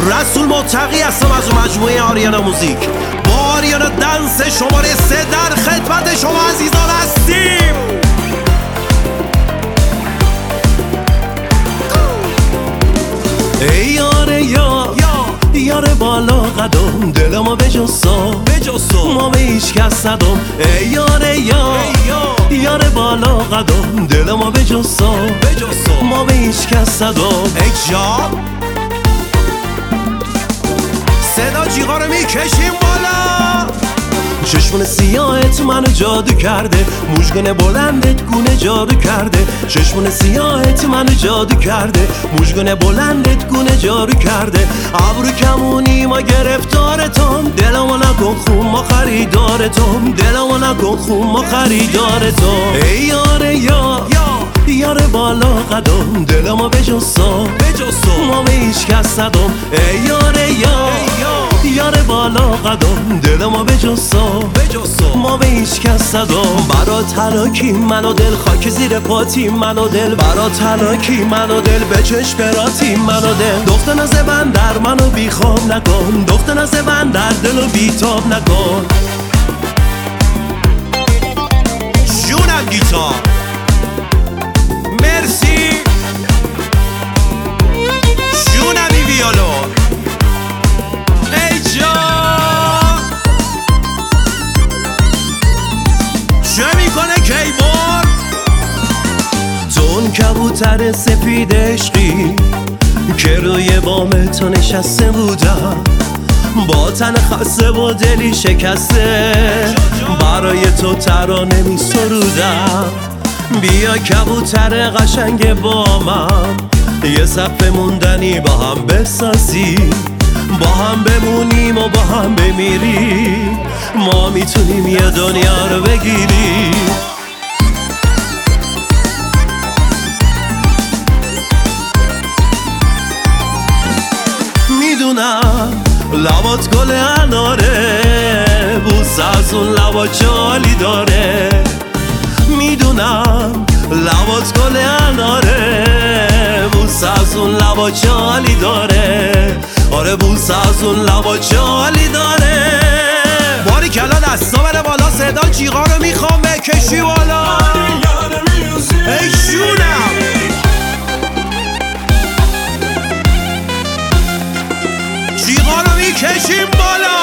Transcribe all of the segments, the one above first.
رسول متقی هستم از مجموعه آریانا موزیک. با آریانا دنس شماره 3 در خدمت شما عزیزان هستیم. ای یاره یاره بالا قدم، دلمو بجسا ما به هیچ کس ندم. ای یاره یاره بالا قدم، دلمو بجسا ما به هیچ کس ندم. ای جان صدا جیغا رو میکشیم بالا. چشمون سیاهت منو جادو کرده، موجگونه بلندت گونه جادو کرده. چشمون سیاهت منو جادو کرده، موجگونه بلندت گونه جادو کرده. ابرو کمونی ما گرفتارتم، دلمو نکن خون ما خریدارتم، دلمو نکن خون ما خریدارتم. ای یاره یاره بالا قدم، دلمو بجسا ما به هیچ کس ندم. ای یاره یاره بالا قدم، دلمو بجسا ما به هیچ کس ندم. برات هلاکی منو دل، خاک زیر پاتی منو دل. برات هلاکی منو دل، به چشم براتی منو دل. دختر نزه بندر منو بی خواب نکن، دختر نزه بندر دلو بی تاب نکن. جونم گیتار مرسی، جونمی ویولون. ای جان چه میکنه کیبورد؟ تو اون کبوتر سفید عشقی که روی بام تو نشسته بودم، با تن خسته و دلی شکسته، برای تو ترانه می سرودم. بیا کبوتر قشنگ با من، یه صفحه موندنی با هم بسازیم، با هم بمونیم و با هم بمیریم. ما میتونیم یه دنیا رو بگیریم. میدونم لبات گل اناره، بوس از اون لبا جالی داره. میدونم لبات گل اناره، بوس از اون لبا جالی داره. آره بوس از اون لبا جالی داره. باری کلا دستا بره بالا، صدا جیغا رو میخوام بکشی بالا. ای جونم جیغا رو میکشیم بالا.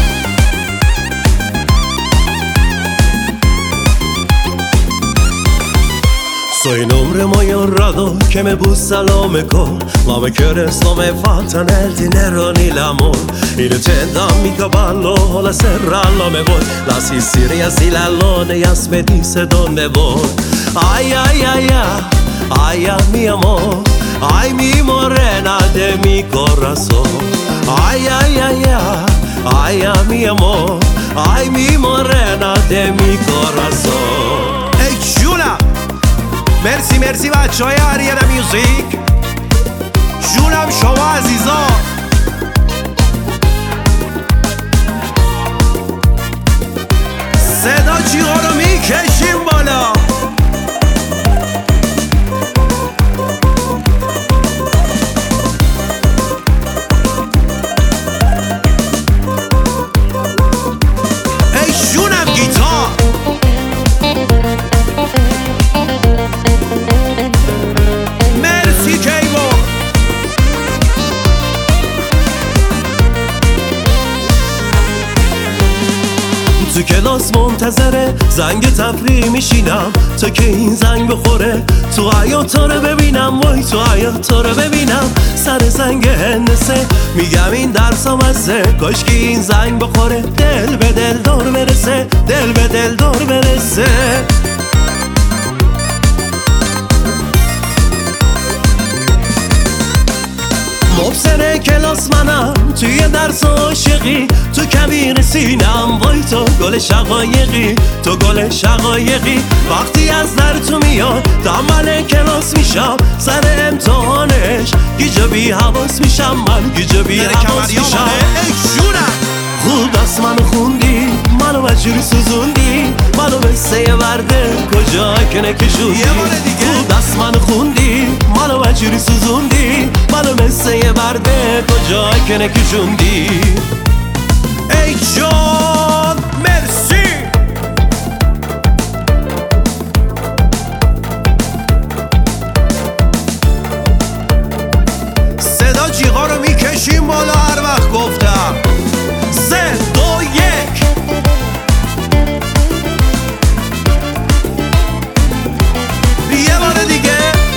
Soy un hombre muy honrado que me busca lo mejor. No me quieres, no me faltan el dinero ni el amor. Y no te da mi caballo, la serra no me voy. Las historias y la lona ya me dice dónde voy. Ay, ay, ay, ay, ay, ay, mi amor. Ay, mi morena de mi corazón. Ay, ay, ay, ay, ay, ay, mi amor. Ay, mi morena de mi corazón. Ey, chula مرسی مرسی بچه های آریانا میوزیک. جونم شما عزیزان. صدا جیغا رو میکشیم بالا. ای جونم گیتار تو کلاس منتظره زنگ تفریح میشینم تا که این زنگ بخوره. تو حیاطا رو ببینم، وای تو حیاطا رو ببینم. سر زنگ هندسه میگم این درسم ازه، کاش که این زنگ بخوره. دل به دل دار برسه، دل به دل دار برسه. مبصر کلاس منم توی درس عاشقی، تو کبیر سینم وای تو گل شقایقی، تو گل شقایقی. وقتی از در تو میاد دنبال کلاس میشم، سر امتحانش گیجا بی حواس میشم، من گیجا بی حواس میشم. خوب دست منو خوندی، منو بجوری سوزوندی، منو مثل یه ورده کجا که نکشوندی. خوب دست منو خوندی، منو بجوری سوزوندی، منو مثل یه ورده کجا که کشوندی ای جان مرسی. صدا جیغا رو میکشیم بالا هر وقت گفتم 3 2 1. یه بار دیگه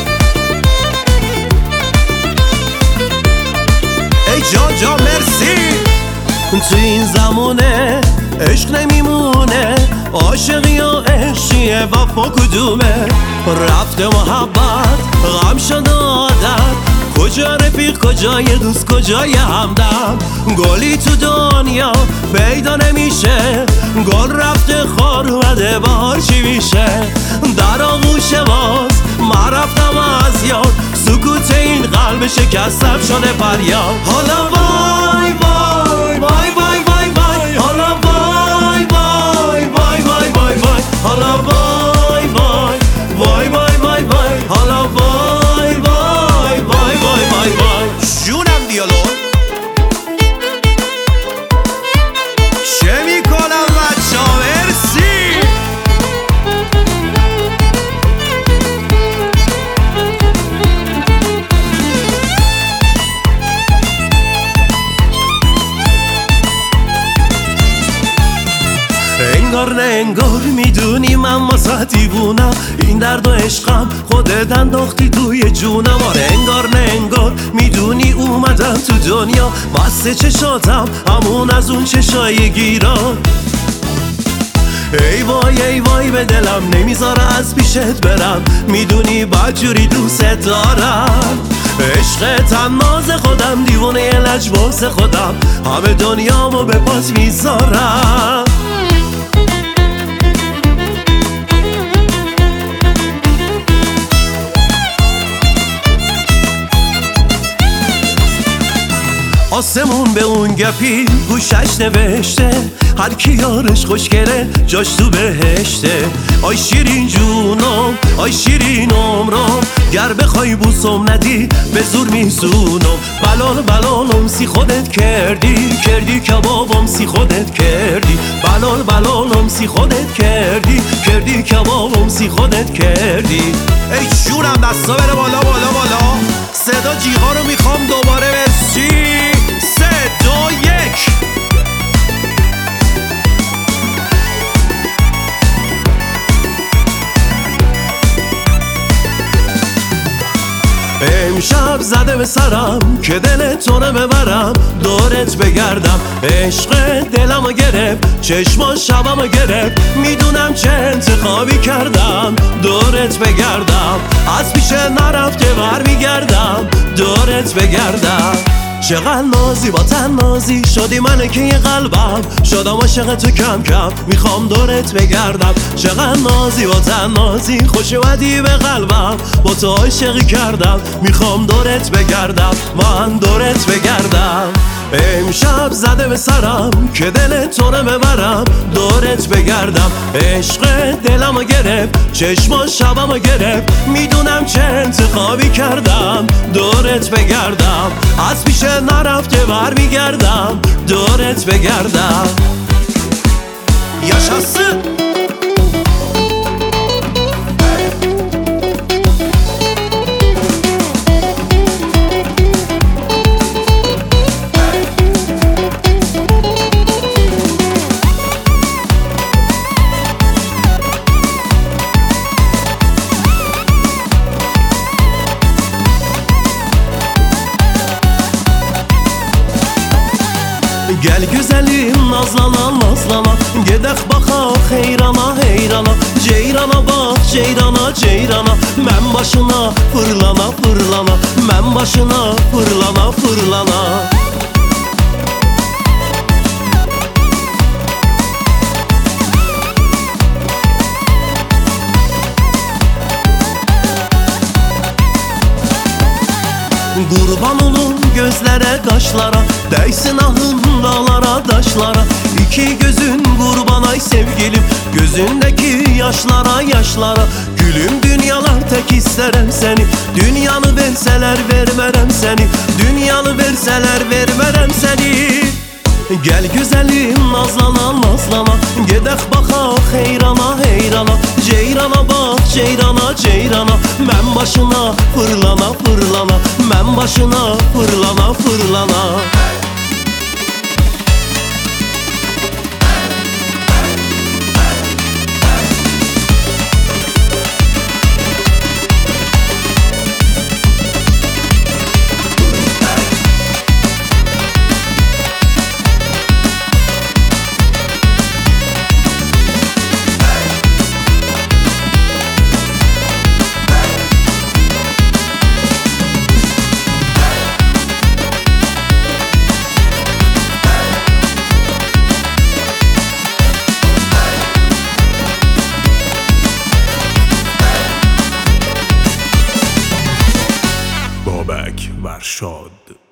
ای جان جان مرسی. تو این زمونه عشق نمیمونه، عاشقی یا عشقیه وفا کدومه؟ رفته محبت غم شده عادت، کجا رفیق کجای دوست کجای همدم؟ گلی تو دنیا پیدا نمیشه، گل رفته خار اومده بهار چی میشه؟ در آغوش باز من رفتم از یاد، سکوت این قلب شکستم شده فریاد. حالا وای وای وای وای وای وای، حالا وای وای وای وای وای وای، حالا وای وای وای وای وای وای، حالا وای وای وای وای وای وای. جونم دیالوگ چه میکنم بچه ها؟ مرسی. انگار نه انگار میدونی من واسه دیوونم، این درد و عشقم خودت انداختی توی جونم. آره انگار نه انگار میدونی اومدم تو دنیا، واسه چشاتم همون از اون چشای گیران. ای وای ای وای به دلم نمیذاره از پیشت برم، میدونی بدجوری دوست دارم. عشق تناز خودم دیوونه لجباز خودم، همه دنیامو به پاس میذارم. آسمون به اون گپی گوشش نوشته، هر کی یارش خوشگله جاش تو بهشته. آی شیرین جونم آی شیرین عمرم، گر بخوای بوسم ندی به زور میزونم. بلال بلالم سی خودت کردی، کردی کبابم سی خودت کردی. بلال بلالم سی خودت کردی، کردی کبابم سی خودت کردی. ای جونم دستا بره بالا بالا بالا، صدا جیغا رو میخوام دوباره بسی. 3 2 1. امشب زده به سرم که دل تو رو ببرم، دورت بگردم. عشق دلمو گرفت، چشما شبمو گرفت، میدونم چه انتخابی کردم. دورت بگردم، از پیش نرفته برمیگردم. دورت بگردم. چقدر نازی با تن نازی شدی، ملکه قلبم شدم عاشق تو کم کم، میخوام دورت بگردم. چقدر نازی با تن نازی خوش اومدی به قلبم، با تو عاشقی کردم، میخوام دورت بگردم. من دورت بگردم. امشب زده به سرم که دل تو رو ببرم، دورت بگردم. عشق دلمو گرفت، چشما شبمو گرفت، میدونم چه انتخابی کردم. دورت بگردم، از پیش نرفته برمیگردم. دورت بگردم. yaşasın. Gel güzelim nazlana nazlana, gedek baka heyrana heyrana. Ceyrana bak ceyrana ceyrana, men başına fırlana fırlana, men başına fırlana fırlana. Kurban olun gözlere kaşlara, değsin ahın dağlara taşlara. İki gözün kurban ay sevgilim, gözündeki yaşlara yaşlara. Gülüm dünyalar tek isterim seni, dünyanı verseler vermerem seni. Dünyanı ver versələr vermərəm səni. Gəl gözəlim nazlana nazlana, gedək baxaq heyrana heyrana. Ceyrana bax ceyrana ceyrana, mən başına fırlana fırlana, mən başına fırlana fırlana. بابک ورشاد.